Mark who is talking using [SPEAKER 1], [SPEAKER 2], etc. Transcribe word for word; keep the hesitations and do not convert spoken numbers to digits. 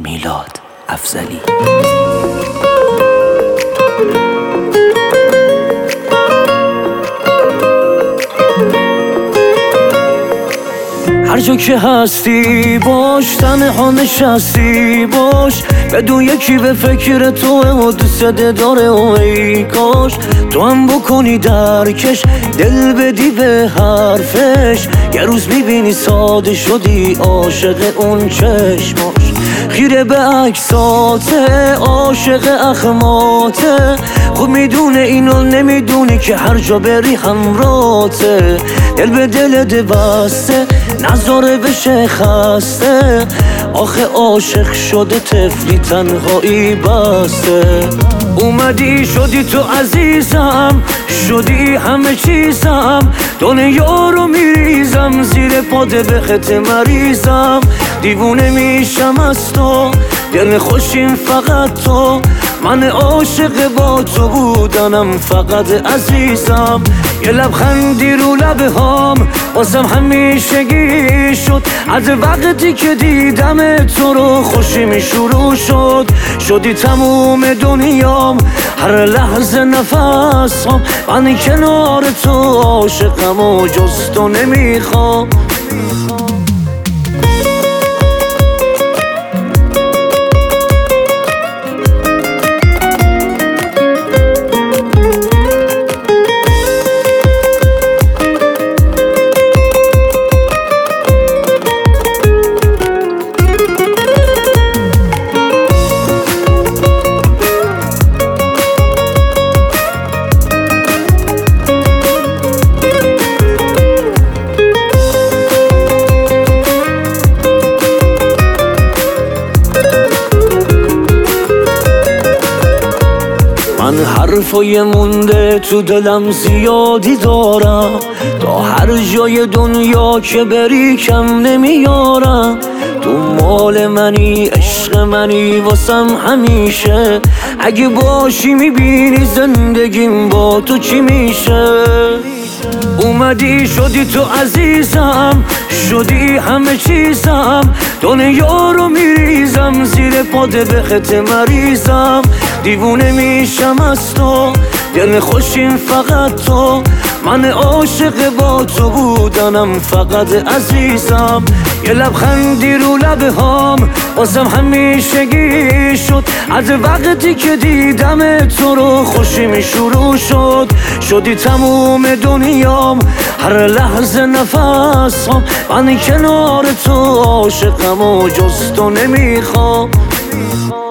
[SPEAKER 1] میلاد افضلی. هر جا که هستی باش، تنها نشستی باش، بدون یکی به فکر توه و دوست داره و ای کاش تو هم بکنی درکش، دل بدی به حرفش، یه روز میبینی ساده شدی عاشق اون چشماش، خیره به عکساته عاشق اخماته، خود میدونه اینو نمیدونی که هر جا بری همراته، دل به دل بسته نذاره بشه خسته، آخه عاشق شده طفلی تنهایی بسته. اومدی شدی تو عزیزم، شدی همه چیزم، دنیا رو میریزم زیر پاده به خط مریضم، دیوونه میشم از تو، دل خوشیم فقط تو، من عاشق با تو بودنم فقط عزیزم. یه لبخندی رو لبه هام واسم همیشگی شد، از وقتی که دیدم تو رو خوشیم شروع شد، شدی تموم دنیام هر لحظه نفسم، من کنار تو عاشقم و جز تو نمیخوام. من حرفای مونده تو دلم زیادی دارم، تا هر جای دنیا که بری کم نمیارم، تو مال منی عشق منی واسم همیشه، اگه باشی میبینی زندگیم با تو چی میشه. اومدی شدی تو عزیزم، شدی همه چیزم، دنیا رو میریزم زیر پاده به خط مریضم، دیوونه میشم از تو، دل خوشیم فقط تو، من عاشق با تو بودنم فقط عزیزم. یه لبخندی رو لبه هام واسم همیشگی شد، از وقتی که دیدم تو رو خوشیم شروع شد، شدی تموم دنیام هر لحظه نفسم، من کنار تو عاشقم و جز تو نمیخوام.